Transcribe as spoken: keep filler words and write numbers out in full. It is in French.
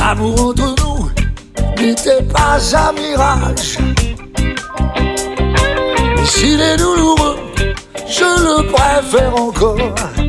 L'amour entre nous n'était pas un mirage. S'il est douloureux, je le préfère encore.